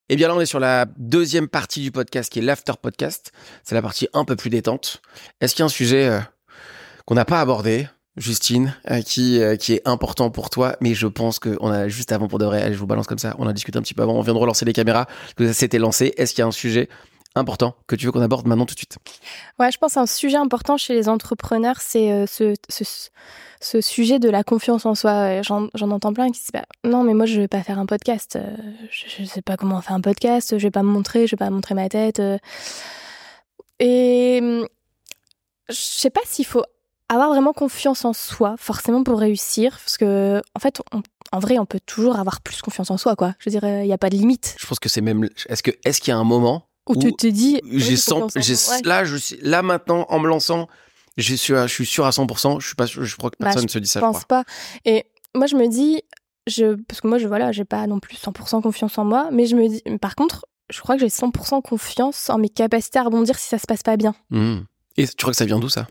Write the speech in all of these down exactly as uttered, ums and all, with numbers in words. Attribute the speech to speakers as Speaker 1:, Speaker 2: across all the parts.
Speaker 1: Eh bien là, on est sur la deuxième partie du podcast qui est l'after podcast. C'est la partie un peu plus détente. Est-ce qu'il y a un sujet euh, qu'on n'a pas abordé, Justine, euh, qui, euh, qui est important pour toi? Mais je pense qu'on a juste avant pour de vrai, allez, je vous balance comme ça, on a discuté un petit peu avant, on vient de relancer les caméras, que ça s'était lancé. Est-ce qu'il y a un sujet important que tu veux qu'on aborde maintenant tout de suite?
Speaker 2: Ouais, je pense qu'un sujet important chez les entrepreneurs, c'est euh, ce, ce, ce sujet de la confiance en soi. J'en, j'en entends plein qui disent bah, non, mais moi, je vais pas faire un podcast. Euh, je, je sais pas comment faire un podcast. Je vais pas me montrer. Je vais pas montrer ma tête. Euh. Et je sais pas s'il faut avoir vraiment confiance en soi, forcément, pour réussir. Parce que, en fait, on, en vrai, on peut toujours avoir plus confiance en soi, quoi. Je veux dire, il n'y a pas de limite.
Speaker 1: Je pense que c'est même. Est-ce que est-ce qu'il y a un moment
Speaker 2: où tu te dis,
Speaker 1: j'ai cent, j'ai, ouais. là, je, là maintenant, en me lançant, je suis, je suis sûr à cent pour cent. Je suis pas, je crois que personne ne bah, se dit ça.
Speaker 2: Je pense pas. Et moi, je me dis, je, parce que moi, je voilà, j'ai pas non plus cent pour cent confiance en moi, mais je me dis, par contre, je crois que j'ai cent pour cent confiance en mes capacités à rebondir si ça se passe pas bien.
Speaker 1: Mmh. Et tu crois que ça vient d'où ça?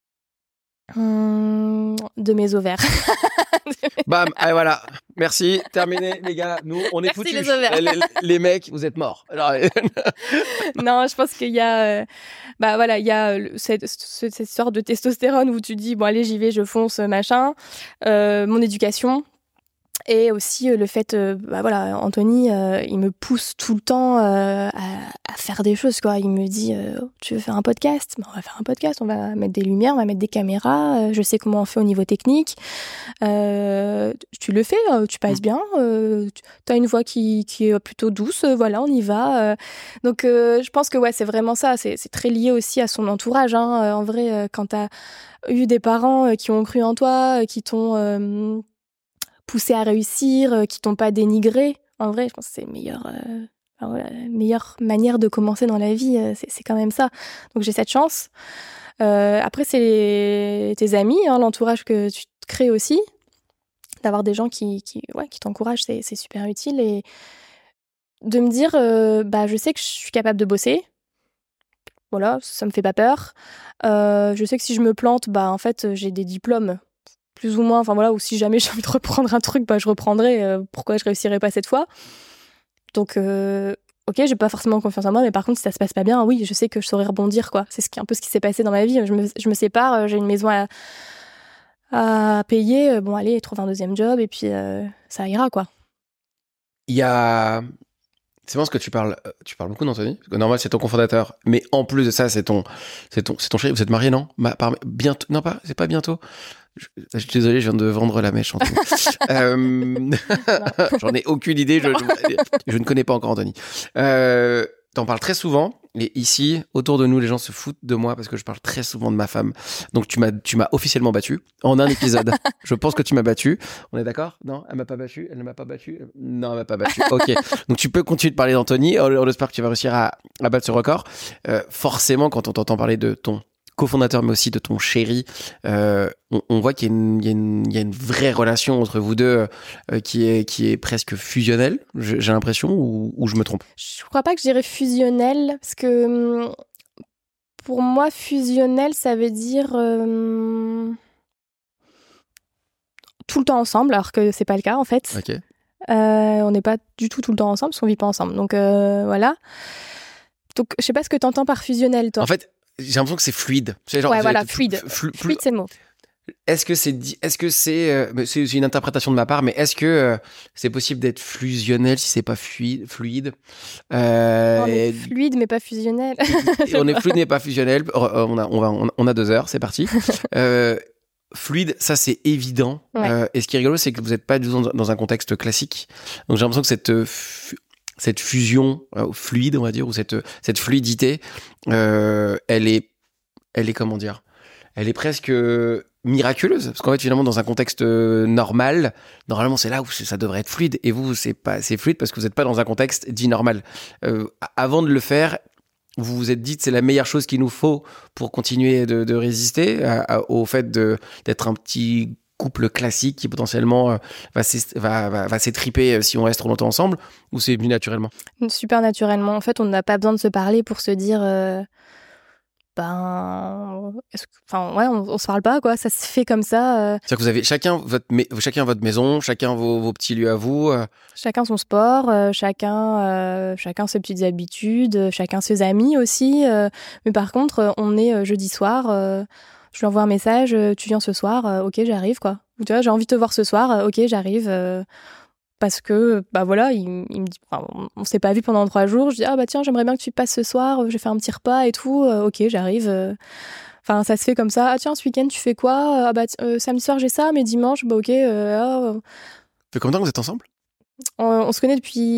Speaker 2: Hum, de mes ovaires.
Speaker 1: Bam, allez, voilà. Merci, terminé les gars. Nous, on est foutus.
Speaker 2: Les,
Speaker 1: les, les mecs, vous êtes morts. Alors...
Speaker 2: non, je pense qu'il y a, euh, bah voilà, il y a cette, cette, cette sorte de testostérone où tu dis bon allez j'y vais, je fonce, machin. Euh, mon éducation. Et aussi euh, le fait, euh, bah voilà, Anthony, euh, il me pousse tout le temps euh, à, à faire des choses, quoi. Il me dit, euh, tu veux faire un podcast? Ben, on va faire un podcast, on va mettre des lumières, on va mettre des caméras. Euh, je sais comment on fait au niveau technique. Euh, tu le fais, euh, tu passes bien. Euh, tu as une voix qui, qui est plutôt douce. Euh, voilà, on y va. Euh, donc, euh, je pense que ouais, c'est vraiment ça. C'est, c'est très lié aussi à son entourage. Hein. Euh, en vrai, euh, quand tu as eu des parents euh, qui ont cru en toi, euh, qui t'ont euh, poussé à réussir, euh, qui t'ont pas dénigré. En vrai, je pense que c'est la meilleure, euh, enfin, voilà, meilleure manière de commencer dans la vie, euh, c'est, c'est quand même ça. Donc j'ai cette chance. Euh, après, c'est les, tes amis, hein, l'entourage que tu te crées aussi. D'avoir des gens qui, qui, ouais, qui t'encouragent, c'est, c'est super utile. Et de me dire, euh, bah, je sais que je suis capable de bosser. Voilà, ça me fait pas peur. Euh, je sais que si je me plante, bah, en fait, j'ai des diplômes. Plus ou moins, enfin voilà, ou si jamais j'ai envie de reprendre un truc, bah je reprendrai. Euh, pourquoi je réussirais pas cette fois? Donc, euh, ok, j'ai pas forcément confiance en moi, mais par contre, si ça se passe pas bien, oui, je sais que je saurais rebondir, quoi. C'est ce qui, un peu ce qui s'est passé dans ma vie. Je me, je me sépare, j'ai une maison à, à payer. Bon, allez, trouve un deuxième job et puis euh, ça ira, quoi.
Speaker 1: Il y a. C'est bon ce que tu parles. Tu parles beaucoup d'Anthony. Parce que normal, c'est ton cofondateur. Mais en plus de ça, c'est ton, c'est ton, c'est ton chéri. Vous êtes mariés, non? Ma, par, bientôt. Non, pas. C'est pas bientôt. Je, je suis désolé, je viens de vendre la mèche, Anthony. euh, j'en ai aucune idée. Je, je, je ne connais pas encore Anthony. Euh, t'en parles très souvent. Et ici, autour de nous, les gens se foutent de moi parce que je parle très souvent de ma femme. Donc, tu m'as, tu m'as officiellement battu en un épisode. Je pense que tu m'as battu. On est d'accord? Non? Elle m'a pas battu? Elle ne m'a pas battu? Non, elle m'a pas battu. Ok. Donc, tu peux continuer de parler d'Anthony. On espère que tu vas réussir à, à battre ce record. Euh, forcément, quand on t'entend parler de ton cofondateur, mais aussi de ton chéri, euh, on, on voit qu'il y a, une, il y a une, il y a une vraie relation entre vous deux euh, qui, est, qui est presque fusionnelle, j'ai, j'ai l'impression, ou, ou je me trompe?
Speaker 2: Je crois pas que je dirais fusionnelle, parce que pour moi, fusionnel, ça veut dire euh, tout le temps ensemble, alors que c'est pas le cas, en fait.
Speaker 1: Ok.
Speaker 2: Euh, on n'est pas du tout tout le temps ensemble, parce qu'on vit pas ensemble. Donc, euh, voilà. Donc, je sais pas ce que t'entends par fusionnel, toi.
Speaker 1: En fait, j'ai l'impression que c'est fluide. C'est genre,
Speaker 2: ouais, voilà, fluide.
Speaker 1: Flu, flu,
Speaker 2: fluide, c'est le mot.
Speaker 1: Est-ce que c'est, est-ce que c'est, euh, c'est une interprétation de ma part, mais est-ce que euh, c'est possible d'être fusionnel si c'est pas fluide, fluide
Speaker 2: euh, On est fluide, mais pas fusionnel.
Speaker 1: On est fluide, mais pas fusionnel. On a, on va, on a deux heures, c'est parti. euh, fluide, ça c'est évident.
Speaker 2: Ouais.
Speaker 1: Euh, et ce qui est rigolo, c'est que vous n'êtes pas dans, dans un contexte classique. Donc j'ai l'impression que cette fu- cette fusion euh, fluide, on va dire, ou cette cette fluidité, euh, elle est, elle est comment dire, elle est presque miraculeuse, parce qu'en fait finalement dans un contexte normal, normalement c'est là où ça devrait être fluide, et vous c'est pas assez fluide parce que vous n'êtes pas dans un contexte dit normal. Euh, avant de le faire, vous vous êtes dit que c'est la meilleure chose qu'il nous faut pour continuer de, de résister à, à, au fait de, d'être un petit couple classique qui potentiellement euh, va, va, va, va s'étriper si on reste trop longtemps ensemble, ou c'est venu naturellement?
Speaker 2: Super naturellement. En fait, on n'a pas besoin de se parler pour se dire euh, ben, est-ce que- enfin, ouais, on, on se parle pas, quoi. Ça se fait comme ça. euh,
Speaker 1: C'est-à-dire que vous avez chacun votre, mais- chacun votre maison, chacun vos, vos petits lieux à vous. euh.
Speaker 2: chacun son sport, euh, chacun, euh, chacun ses petites habitudes, euh, chacun ses amis aussi. euh, mais par contre, euh, on est euh, jeudi soir. euh, je lui envoie un message. euh, tu viens ce soir euh, Ok, j'arrive, quoi. Ou tu vois, j'ai envie de te voir ce soir. euh, ok, j'arrive. euh, parce que, bah voilà, il, il me dit, enfin, on, on s'est pas vu pendant trois jours. Je dis, ah bah tiens, j'aimerais bien que tu passes ce soir. Je vais faire un petit repas et tout. euh, ok, j'arrive. euh. Enfin, ça se fait comme ça. Ah tiens, ce week-end, tu fais quoi Ah bah t- euh, samedi soir, j'ai ça, mais dimanche, bah ok. euh, ah,
Speaker 1: Ça fait combien de temps que vous êtes ensemble?
Speaker 2: on, on se connaît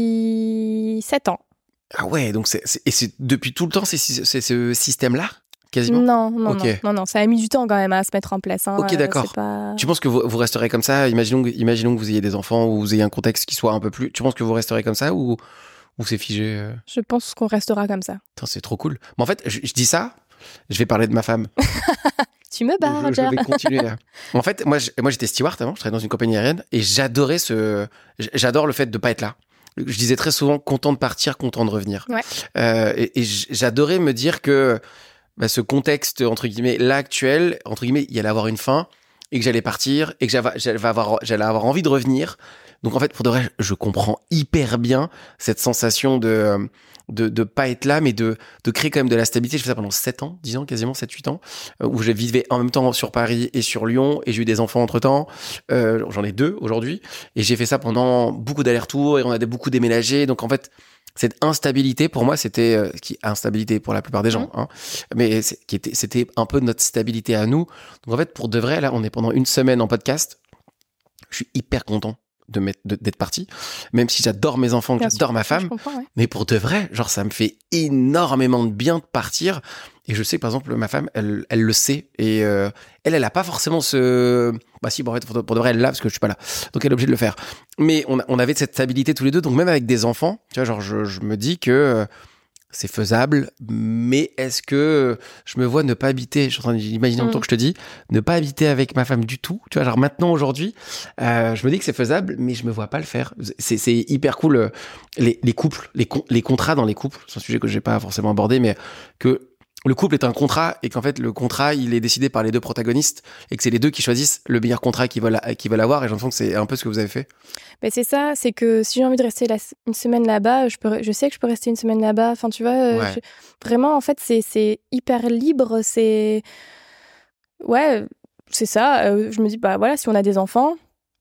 Speaker 2: depuis sept ans.
Speaker 1: Ah ouais, donc c'est, c'est- et c'est depuis tout le temps c'est, c'est, c'est ce système-là, quasiment.
Speaker 2: Non, non,
Speaker 1: Ok.
Speaker 2: non, non, non, ça a mis du temps quand même à se mettre en place. Hein.
Speaker 1: Ok,
Speaker 2: euh,
Speaker 1: d'accord.
Speaker 2: c'est pas...
Speaker 1: Tu penses que vous, vous resterez comme ça? Imaginons, que- imaginons que vous ayez des enfants ou vous ayez un contexte qui soit un peu plus. Tu penses que vous resterez comme ça ou, ou c'est figé? euh
Speaker 2: Je pense qu'on restera comme ça.
Speaker 1: Putain, c'est trop cool. Mais en fait, je, je dis ça, je vais parler de ma femme.
Speaker 2: Tu me bats,
Speaker 1: je,
Speaker 2: Roger.
Speaker 1: je vais continuer. à- En fait, moi, je- moi j'étais steward avant, je travaillais dans une compagnie aérienne et j'adorais ce. J'adore le fait de pas être là. Je disais très souvent content de partir, content de revenir.
Speaker 2: Ouais.
Speaker 1: Euh, et et j'adorais me dire que bah, ce contexte, entre guillemets, là actuel, entre guillemets, il allait avoir une fin et que j'allais partir et que j'avais, j'allais avoir, j'allais avoir envie de revenir. Donc en fait, pour de vrai, je comprends hyper bien cette sensation de de de pas être là, mais de de créer quand même de la stabilité. Je fais ça pendant sept ans, dix ans, quasiment sept huit ans, euh, où je vivais en même temps sur Paris et sur Lyon, et j'ai eu des enfants entre temps. Euh, j'en ai deux aujourd'hui, et j'ai fait ça pendant beaucoup d'allers-retours, et on a des- beaucoup déménagé. Donc en fait, cette instabilité pour moi, c'était euh, qui instabilité pour la plupart des gens, hein, mais c'est- qui était c'était un peu notre stabilité à nous. Donc en fait, pour de vrai, là, on est pendant une semaine en podcast. Je suis hyper content de m'être- de- d'être parti, même si j'adore mes enfants, que
Speaker 2: Bien
Speaker 1: j'adore
Speaker 2: sûr,
Speaker 1: ma
Speaker 2: je
Speaker 1: femme.
Speaker 2: comprends, ouais.
Speaker 1: Mais pour de vrai, genre, ça me fait énormément de bien de partir. Et je sais que, par exemple, ma femme, elle, elle le sait. Et euh, elle, elle a pas forcément ce... Bah si, bon, en fait, pour de, pour de vrai, elle l'a, parce que je suis pas là. Donc, elle est obligée de le faire. Mais on, a- on avait cette stabilité tous les deux. Donc, même avec des enfants, tu vois, genre, je, je me dis que euh, c'est faisable. Mais est-ce que je me vois ne pas habiter... Je suis en train d'imaginer en même temps
Speaker 2: Mm.
Speaker 1: que je te dis, ne pas habiter avec ma femme du tout. Tu vois, genre, maintenant, aujourd'hui, euh, je me dis que c'est faisable, mais je me vois pas le faire. C'est, c'est hyper cool. euh, Les, les couples, les, con- les contrats dans les couples, c'est un sujet que j'ai pas forcément abordé, mais que le couple est un contrat et qu'en fait le contrat il est décidé par les deux protagonistes et que c'est les deux qui choisissent le meilleur contrat qu'ils veulent, qu'ils veulent avoir. Et j'ai l'impression que c'est un peu ce que vous avez fait.
Speaker 2: Ben, c'est ça, c'est que si j'ai envie de rester la- une semaine là-bas, je, peux, je sais que je peux rester une semaine là-bas. Enfin, tu vois, euh,
Speaker 1: Ouais.
Speaker 2: je- vraiment, en fait, c'est, c'est hyper libre. C'est. Ouais, c'est ça. euh, je me dis, bah voilà, si on a des enfants,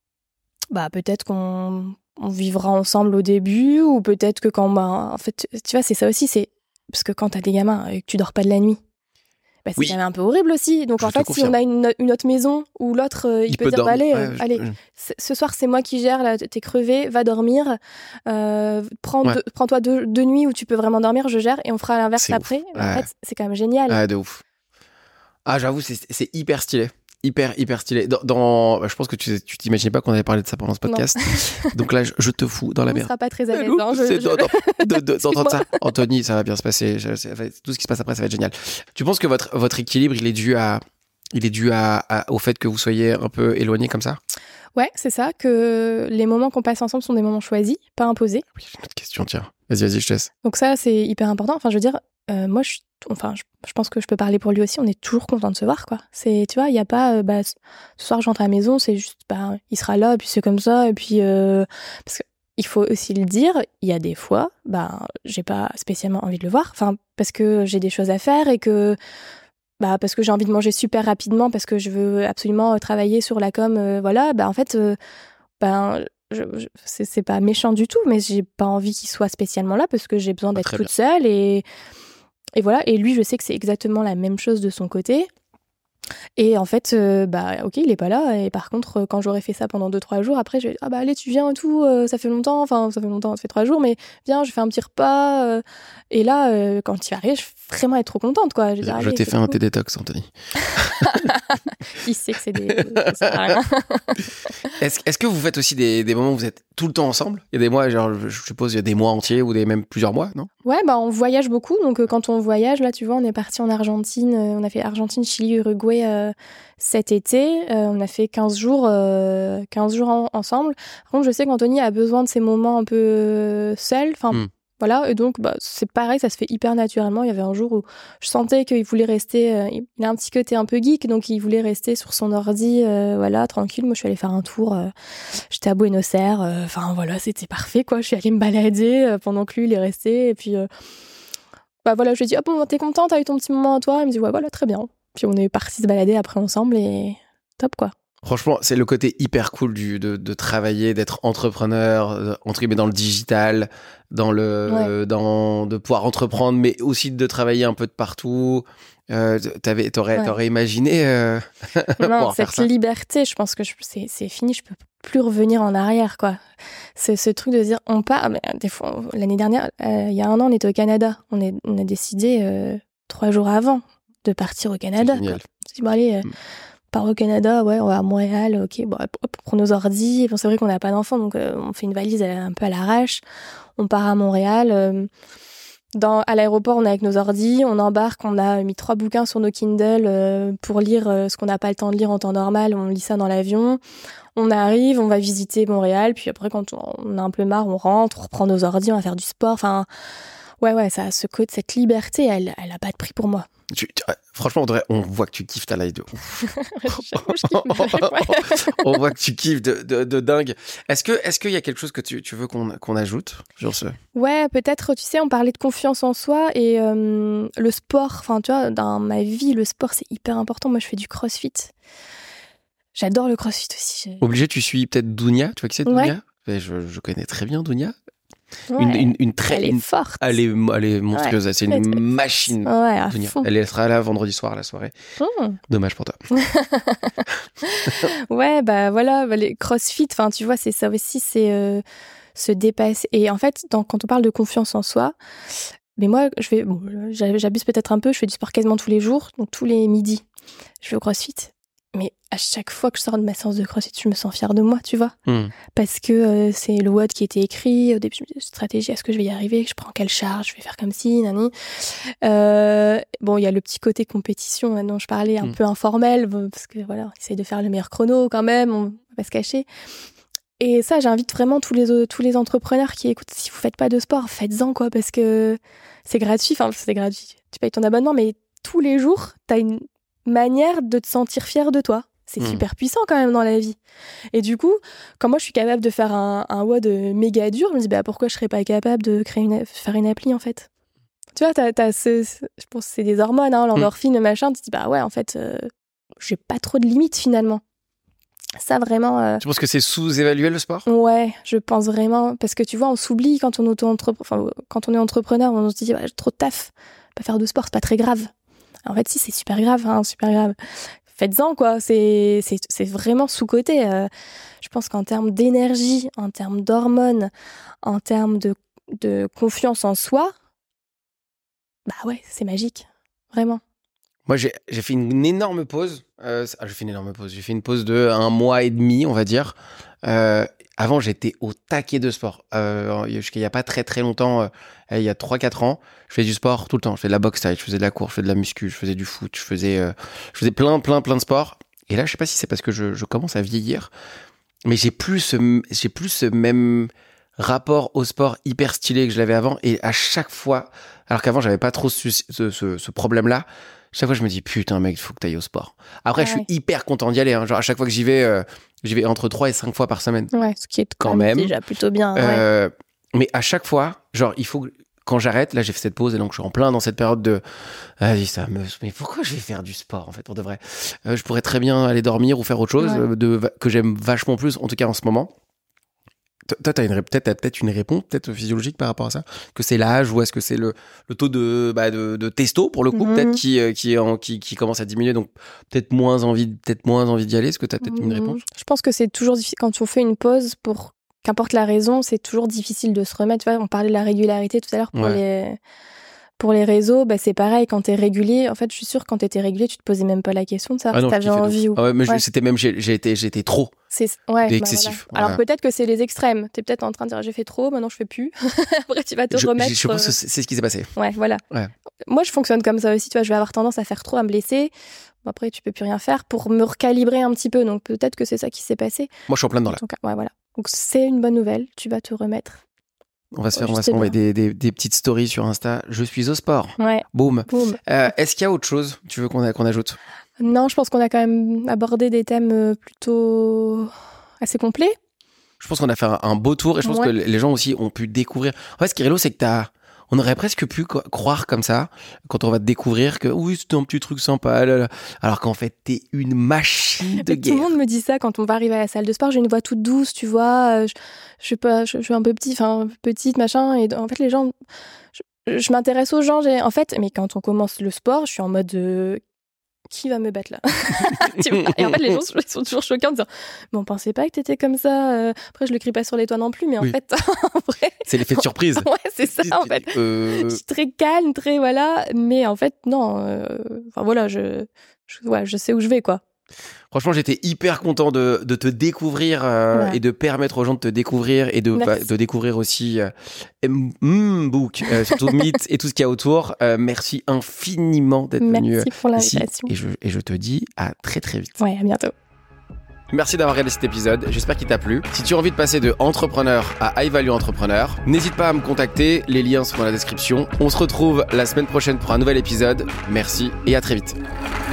Speaker 2: bah peut-être qu'on on vivra ensemble au début, ou peut-être que quand. Bah, en fait, tu vois, c'est ça aussi. C'est parce que quand t'as des gamins et que tu dors pas de la nuit, bah, c'est
Speaker 1: Oui.
Speaker 2: quand même un peu horrible aussi. Donc
Speaker 1: Je
Speaker 2: en
Speaker 1: te
Speaker 2: fait, si on
Speaker 1: confirme.
Speaker 2: a une, une autre maison où l'autre, euh, il,
Speaker 1: Il
Speaker 2: peut,
Speaker 1: peut
Speaker 2: dire, bah,
Speaker 1: dormir.
Speaker 2: allez, euh,
Speaker 1: Ouais, je-
Speaker 2: allez, c- ce soir c'est moi qui gère, là, t'es crevé, va dormir. Euh, prends
Speaker 1: Ouais.
Speaker 2: deux- prends-toi deux, deux nuits où tu peux vraiment dormir, je gère, et on fera l'inverse
Speaker 1: C'est ouf.
Speaker 2: après. Mais
Speaker 1: Ouais.
Speaker 2: En fait, c'est quand même génial.
Speaker 1: Ah, de ouf. Ah, j'avoue, c'est, c'est hyper stylé. Hyper, hyper stylé. Dans, dans- je pense que tu, tu t'imaginais pas qu'on allait parler de ça pendant ce podcast. Donc là, je, je te fous dans la
Speaker 2: on
Speaker 1: merde.
Speaker 2: sera pas très à l'aise.
Speaker 1: Lou,
Speaker 2: hein, je-
Speaker 1: c'est
Speaker 2: je-
Speaker 1: de- de- de- d'entendre
Speaker 2: Excuse-moi.
Speaker 1: ça. Anthony, ça va bien se passer. Je- c'est- Tout ce qui se passe après, ça va être génial. Tu penses que votre, votre équilibre, il est dû à, il est dû à, à- au fait que vous soyez un peu éloignés comme ça?
Speaker 2: Ouais, c'est ça, que les moments qu'on passe ensemble sont des moments choisis, pas imposés.
Speaker 1: Oui, j'ai une autre question, tiens. Vas-y, vas-y, je te laisse.
Speaker 2: Donc ça, c'est hyper important. Enfin, je veux dire, euh, moi, je, suis- enfin, je, je pense que je peux parler pour lui aussi. On est toujours content de se voir, quoi. C'est, tu vois, il y a pas, euh, bah, ce ce soir, j'entre à la maison, c'est juste, bah, il sera là, et puis c'est comme ça, et puis, euh, parce que il faut aussi le dire, il y a des fois, bah, j'ai pas spécialement envie de le voir. Enfin, parce que j'ai des choses à faire et que, bah, parce que j'ai envie de manger super rapidement, parce que je veux absolument euh, travailler sur la com, euh, voilà. Bah, en fait, euh, ben. Je, je- c'est, c'est pas méchant du tout, mais j'ai pas envie qu'il soit spécialement là parce que j'ai besoin
Speaker 1: Ah,
Speaker 2: d'être
Speaker 1: très
Speaker 2: toute seule, et, et voilà. Et lui, je sais que c'est exactement la même chose de son côté. Et en fait, euh, bah ok, il est pas là. Et par contre, euh, quand j'aurais fait ça pendant deux trois jours, après, je vais ah bah allez, tu viens et tout. euh, ça fait longtemps, enfin ça fait longtemps, ça fait trois jours, mais viens, je fais un petit repas. euh. Et là, euh, quand il arrive, je vais vraiment être trop contente, quoi. Je, vais dire,
Speaker 1: Je
Speaker 2: allez,
Speaker 1: t'ai
Speaker 2: c'est
Speaker 1: fait un
Speaker 2: cool.
Speaker 1: thé détox, Anthony.
Speaker 2: Il sait que c'est des. ça sert à rien.
Speaker 1: Est-ce, est-ce que vous faites aussi des, des moments où vous êtes tout le temps ensemble? Il y a des mois, genre, je suppose, il y a des mois entiers ou des, même plusieurs mois, non?
Speaker 2: Ouais, bah on voyage beaucoup. Donc euh, quand on voyage, là, tu vois, on est parti en Argentine. euh, on a fait Argentine, Chili, Uruguay euh, cet été. Euh, on a fait quinze jours, euh, quinze jours en- ensemble. Par contre, je sais qu'Anthony a besoin de ces moments un peu euh, seul. Enfin,
Speaker 1: Mm.
Speaker 2: Voilà, et donc bah, c'est pareil, ça se fait hyper naturellement. Il y avait un jour où je sentais qu'il voulait rester, euh, il a un petit côté un peu geek, donc il voulait rester sur son ordi, euh, voilà, tranquille. Moi, je suis allée faire un tour, euh, j'étais à Buenos Aires, enfin euh, voilà, c'était parfait, quoi. Je suis allée me balader euh, pendant que lui, il est resté, et puis euh, bah voilà, je lui ai dit, ah bon, t'es contente, t'as eu ton petit moment à toi? Il me dit, ouais, voilà, très bien. Puis on est partis se balader après ensemble, et top, quoi.
Speaker 1: Franchement, c'est le côté hyper cool du, de, de travailler, d'être entrepreneur, euh, entre guillemets dans le digital, dans le,
Speaker 2: Ouais.
Speaker 1: dans, de pouvoir entreprendre, mais aussi de travailler un peu de partout. Euh, t'avais, t'aurais,
Speaker 2: Ouais.
Speaker 1: t'aurais imaginé euh,
Speaker 2: Non,
Speaker 1: pouvoir faire
Speaker 2: cette
Speaker 1: ça.
Speaker 2: liberté, je pense que je, c'est, c'est fini, je peux plus revenir en arrière, quoi. C'est ce truc de dire, on part, mais des fois, l'année dernière, euh, il y a un an, on était au Canada. On, est, on a décidé euh, trois jours avant de partir au Canada.
Speaker 1: C'est génial.
Speaker 2: Quoi. On s'est dit, bon, allez, euh,
Speaker 1: Mm.
Speaker 2: on part au Canada, ouais, on va à Montréal, ok, bon, hop, hop, on prend nos ordi. Bon, c'est vrai qu'on n'a pas d'enfants, donc euh, on fait une valise euh, un peu à l'arrache. On part à Montréal. Euh, Dans, à l'aéroport, on est avec nos ordi, on embarque, on a mis trois bouquins sur nos Kindle euh, pour lire euh, ce qu'on n'a pas le temps de lire en temps normal, on lit ça dans l'avion. On arrive, on va visiter Montréal, puis après, quand on, on a un peu marre, on rentre, on reprend nos ordi, on va faire du sport. Enfin, ouais, ouais, ça, ce côté, cette liberté, elle, elle a pas de prix pour moi.
Speaker 1: Tu, tu, franchement, Audrey, on voit que tu kiffes ta life de ouf.
Speaker 2: J'avoue, je kiffe ma life, ouais.
Speaker 1: On voit que tu kiffes de, de, de dingue. Est-ce que, est-ce qu'il y a quelque chose que tu, tu veux qu'on, qu'on ajoute sur ce?
Speaker 2: Ouais, peut-être, tu sais, on parlait de confiance en soi et euh, le sport, enfin, tu vois, dans ma vie, le sport, c'est hyper important. Moi, je fais du crossfit. J'adore le crossfit aussi.
Speaker 1: Obligé, tu suis peut-être Dounia. Tu vois qui c'est,
Speaker 2: Ouais.
Speaker 1: Dounia? je, je connais très bien Dounia.
Speaker 2: Ouais.
Speaker 1: Une, une, une très,
Speaker 2: Elle est
Speaker 1: une,
Speaker 2: forte.
Speaker 1: Elle est, elle est monstrueuse.
Speaker 2: Ouais.
Speaker 1: C'est une machine.
Speaker 2: Ouais, à
Speaker 1: Dounia.
Speaker 2: fond.
Speaker 1: Elle sera là vendredi soir à la soirée.
Speaker 2: Mmh.
Speaker 1: Dommage pour toi.
Speaker 2: Ouais, bah voilà, bah, les crossfit, enfin, tu vois, c'est ça aussi, c'est euh, se dépasser. Et en fait, dans, quand on parle de confiance en soi, mais moi, je vais, bon, j'abuse peut-être un peu, je fais du sport quasiment tous les jours, donc tous les midis, je vais au crossfit. Mais à chaque fois que je sors de ma séance de crossfit, je me sens fière de moi, tu vois.
Speaker 1: Mm.
Speaker 2: Parce que euh, c'est le W O D qui était écrit. Au début, je me disais, stratégie, est-ce que je vais y arriver? Je prends quelle charge? Je vais faire comme ci, nani. Euh, bon, il y a le petit côté compétition hein, dont je parlais, un
Speaker 1: Mm.
Speaker 2: peu informel, parce que voilà, on essaye de faire le meilleur chrono quand même, on va pas se cacher. Et ça, j'invite vraiment tous les, tous les entrepreneurs qui écoutent, si vous faites pas de sport, faites-en, quoi, parce que c'est gratuit, enfin, c'est gratuit. Tu payes ton abonnement, mais tous les jours, t'as une manière de te sentir fier de toi. C'est mmh. super puissant quand même dans la vie. Et du coup, quand moi je suis capable de faire un, un W O D méga dur, je me dis bah pourquoi je serais pas capable de créer une, faire une appli en fait. Tu vois, t'as, t'as ce, ce, je pense que c'est des hormones, hein, l'endorphine, le machin. Tu te dis bah ouais en fait, euh, j'ai pas trop de limites finalement. Ça vraiment. Euh...
Speaker 1: Tu penses que c'est sous-évalué le sport?
Speaker 2: Ouais, je pense vraiment parce que tu vois, on s'oublie quand on auto-entrepreneur, enfin quand on est entrepreneur, on se dit bah, j'ai trop de taf, pas faire de sport, c'est pas très grave. En fait, si, c'est super grave, hein, super grave. Faites-en, quoi. C'est, c'est, c'est vraiment sous-coté. Euh, je pense qu'en termes d'énergie, en termes d'hormones, en termes de, de confiance en soi, bah ouais, c'est magique. Vraiment.
Speaker 1: Moi, j'ai, j'ai fait une énorme pause. Euh, ah, j'ai fait une énorme pause. J'ai fait une pause de un mois et demi, on va dire. Euh, avant, j'étais au taquet de sport. Euh, jusqu'il n'y a pas très très longtemps, euh, il y a trois quatre ans, je faisais du sport tout le temps. Je faisais de la boxe taille, je faisais de la course, je faisais de la muscu, je faisais du foot, je faisais, euh, je faisais plein plein plein de sports. Et là, je sais pas si c'est parce que je, je commence à vieillir, mais j'ai plus ce, j'ai plus ce même rapport au sport hyper stylé que je l'avais avant. Et à chaque fois, alors qu'avant, j'avais pas trop ce, ce, ce, ce problème-là, chaque fois, je me dis, putain, mec, il faut que tu ailles au sport. Après, ah je ouais. suis hyper content d'y aller. Hein. Genre, à chaque fois que j'y vais, euh, j'y vais entre trois et cinq fois par semaine.
Speaker 2: Ouais, ce qui est quand même déjà plutôt bien.
Speaker 1: Euh,
Speaker 2: ouais.
Speaker 1: Mais à chaque fois, genre, il faut que, quand j'arrête, là, j'ai fait cette pause et donc je suis en plein dans cette période de, vas-y, ça me, mais pourquoi je vais faire du sport, en fait, pour de vrai? Euh, je pourrais très bien aller dormir ou faire autre chose ouais. de, que j'aime vachement plus, en tout cas en ce moment. Toi, t'as, une, peut-être, t'as peut-être une réponse peut-être physiologique par rapport à ça, que c'est l'âge ou est-ce que c'est le, le taux de, bah, de, de testo pour le coup, mmh. peut-être qui, qui, qui, qui commence à diminuer, donc peut-être moins envie, peut-être moins envie d'y aller. Est-ce que t'as peut-être mmh. une réponse?
Speaker 2: Je pense que c'est toujours difficile quand on fait une pause, pour qu'importe la raison, c'est toujours difficile de se remettre. Tu vois, on parlait de la régularité tout à l'heure pour ouais. les. Pour les réseaux, bah c'est pareil, quand t'es régulier, en fait, je suis sûre que quand t'étais régulier, tu te posais même pas la question de savoir ah non, si t'avais envie ou
Speaker 1: pas. Ah ouais, mais ouais. c'était même, j'ai, j'ai été, j'ai été trop.
Speaker 2: C'est, ouais,
Speaker 1: bah excessif.
Speaker 2: Voilà. Alors ouais. peut-être que c'est les extrêmes. T'es peut-être en train de dire, j'ai fait trop, maintenant je fais plus. Après, tu vas te
Speaker 1: je,
Speaker 2: remettre.
Speaker 1: Je pense que c'est ce qui s'est passé.
Speaker 2: Ouais, voilà. Ouais. Moi, je fonctionne comme ça aussi, tu vois, je vais avoir tendance à faire trop, à me blesser. Bon, après, tu peux plus rien faire pour me recalibrer un petit peu, donc peut-être que c'est ça qui s'est passé.
Speaker 1: Moi, je suis en plein dedans là.
Speaker 2: Donc, ouais, voilà. Donc, c'est une bonne nouvelle, tu vas te remettre.
Speaker 1: On va se faire,
Speaker 2: Je
Speaker 1: on va
Speaker 2: sais
Speaker 1: s'envoyer
Speaker 2: bien.
Speaker 1: des, des, des petites stories sur Insta. Je suis au sport.
Speaker 2: Ouais.
Speaker 1: Boum.
Speaker 2: Boum.
Speaker 1: Euh, est-ce qu'il y a autre chose, tu veux qu'on, a, qu'on ajoute?
Speaker 2: Non, je pense qu'on a quand même abordé des thèmes euh, plutôt assez complets.
Speaker 1: Je pense qu'on a fait un, un beau tour et je pense
Speaker 2: Ouais.
Speaker 1: que les gens aussi ont pu découvrir. En fait, ce qui est rigolo, c'est que t'as, on aurait presque pu co- croire comme ça, quand on va te découvrir que oui, c'était un petit truc sympa, là, là. Alors qu'en fait, t'es une machine de
Speaker 2: Mais tout le
Speaker 1: guerre.
Speaker 2: monde me dit ça quand on va arriver à la salle de sport. J'ai une voix toute douce, tu vois. euh, Je, je suis pas, je, je suis un peu petit, enfin petite, machin. Et en fait, les gens, je, je m'intéresse aux gens. J'ai, en fait, mais quand on commence le sport, je suis en mode euh, qui va me battre là? Tu vois. Et en fait, les gens ils sont toujours choqués en disant mais on pensait pas que t'étais comme ça. euh. Après, je le crie pas sur les toits non plus, mais en
Speaker 1: Oui.
Speaker 2: fait, en vrai,
Speaker 1: C'est l'effet de surprise.
Speaker 2: ouais, c'est ça en fait.
Speaker 1: Euh,
Speaker 2: Je suis très calme, très voilà, mais en fait non. euh, Enfin voilà, je, je, ouais, je sais où je vais quoi.
Speaker 1: Franchement, j'étais hyper content de, de te découvrir euh,
Speaker 2: Ouais.
Speaker 1: et de permettre aux gens de te découvrir et de,
Speaker 2: Merci.
Speaker 1: bah, de découvrir aussi euh, mm, Book, euh, surtout Meet et tout ce qu'il y a autour. Euh, merci infiniment d'être venu
Speaker 2: Merci pour
Speaker 1: ici
Speaker 2: l'invitation.
Speaker 1: et je, et je te dis à très très vite.
Speaker 2: Ouais, à bientôt.
Speaker 1: Merci d'avoir regardé cet épisode, j'espère qu'il t'a plu. Si tu as envie de passer de entrepreneur à high value entrepreneur, n'hésite pas à me contacter, les liens sont dans la description. On se retrouve la semaine prochaine pour un nouvel épisode. Merci et à très vite.